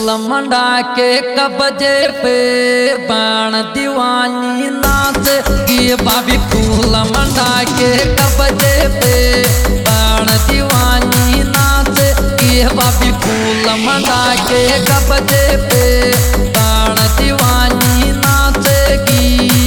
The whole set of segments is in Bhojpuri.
मंडा के कब्जे पे बाण दीवानी नाच ये बाबी फूल मंडा के कब्जे पे बाण दीवानी नाच ये बाबी फूल मंडा के कब्जे पे बाण दीवानी नाचेगी।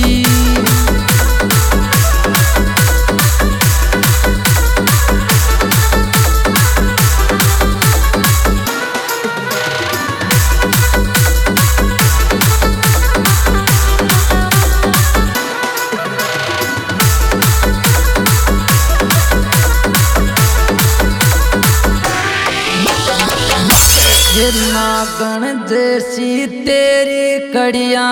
नागण जैसी तेरी कड़िया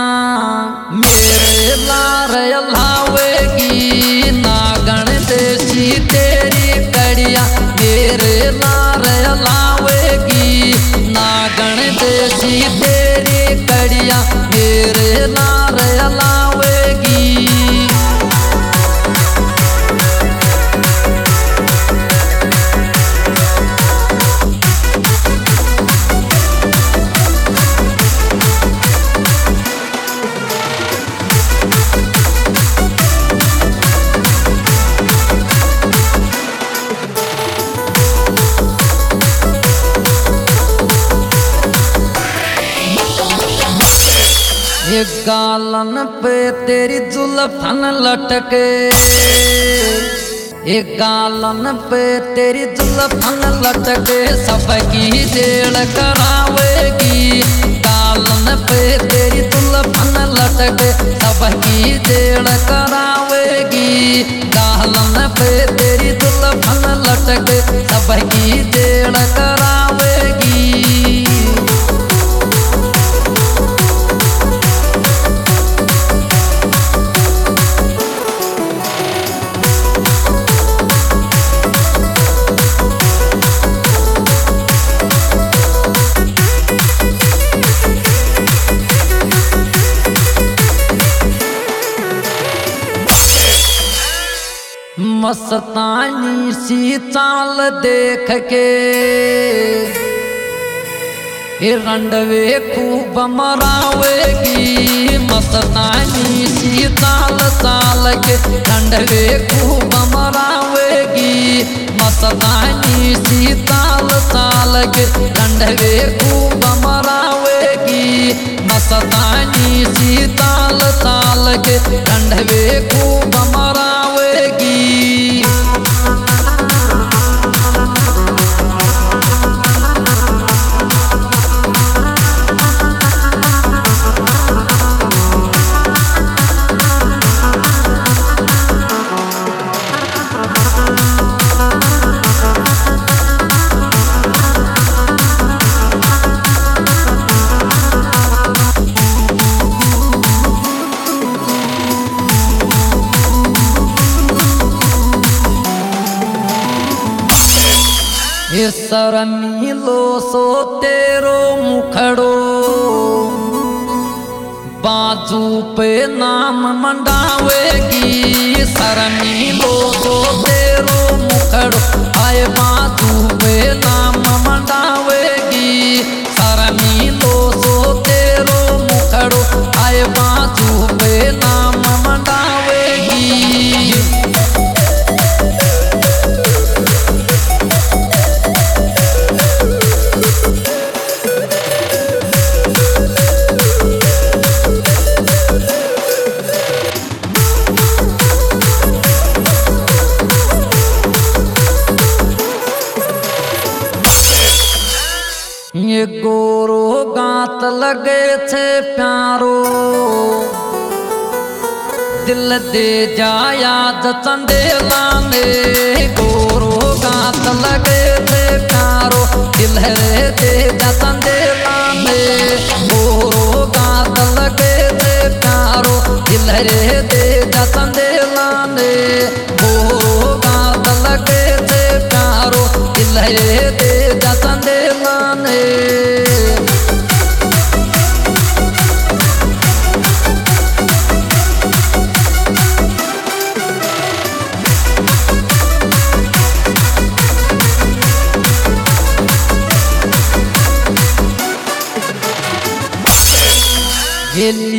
मेरे लार लावेगी। नागण जैसी तेरी कड़िया मेरे लार लावेगी। नागण जैसी तेरी कड़िया मेरे लार लावेगी। ये गालन पे तेरी जुल्फन लटके, ये गालन पे तेरी जुल्फन लटके सबकी जेड़ करावेगी। गालन पे तेरी जुल्फन लटके सबकी जेड़ करावेगी। गालन पे तेरी जुल्फन लटके सबकी जेड़ करावेगी। मस्तानी सी चाल देख के रंडवे खूब मरावेगी। मस्तानी सी चाल के रंडवे खूब मरावेगी। मस्तानी सी चाल के रंडवे खूब मरावेगी। मस्तानी सी चाल के रंडवे खूब मरावेगी। सरनीलो सो तेरो मुखड़ो बाजू पे नाम मंडावेगी। सरनीलो सो तेरो मुखड़ो आए बाजू पे नाम मंडावेगी। सरनीलो सो तेरो मुखड़ो आए बाजू पे नाम मंडावेगी। ये गोरो गात लगे छे प्यारो दिल दे जाया चंदेला ने। गोरो गात लगे छे प्यारो दिल रे दे जा चंदेला ने। गोरो गात लगे छे प्यारो दिल रे दे जा चंदेला ने। गोरो गात लगे छे प्यारो दिल रे दे जा चंदेला ने।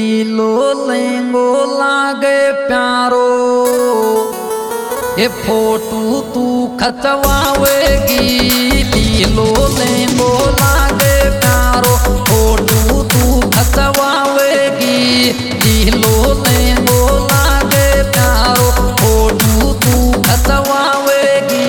लीलो लेंगो लागे प्यारो ये फोटो तू खचवावेगी लीलो लेंगो लागे प्यारो फोटो तू खचवावेगी लीलो लेंगो लागे प्यारो फोटो तू खचवावेगी।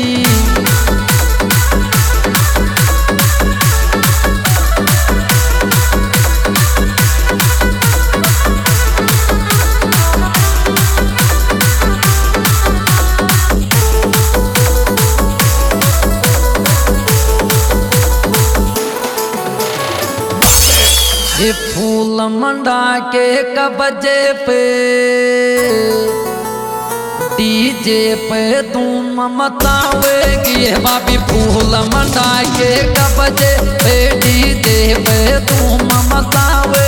ये फूल मंडा के कब्जे पे डीजे पे तुम मचावेगी बाबी फूल मंडा के कब्जे पे डीजे पे तुम मचावेगी।